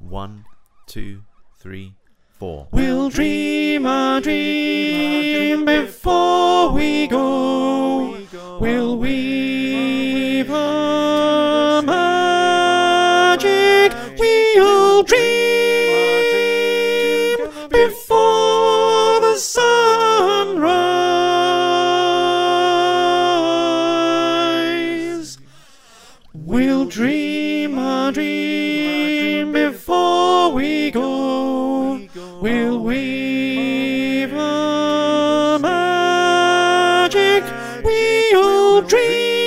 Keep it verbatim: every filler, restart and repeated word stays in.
One, two, three, four. We'll dream a dream before we go. We'll weave a magic. We'll dream before the sunrise. We'll dream a dream before we go. We'll weave a magic. We'll dream.